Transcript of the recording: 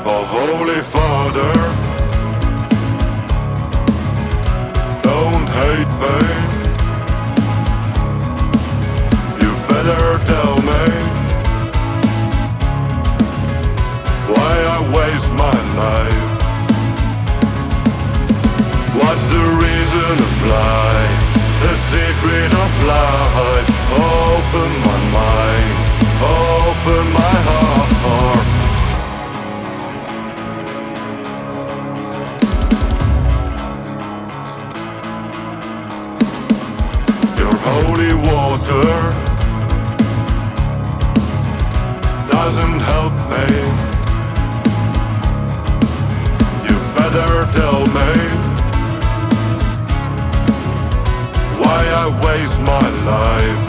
Oh, Holy Father, don't hate me. You better tell me why I waste my life. What's the reason of life? The secret of life. Open my mind, open my heart. Your holy water doesn't help me. You better tell me why I waste my life.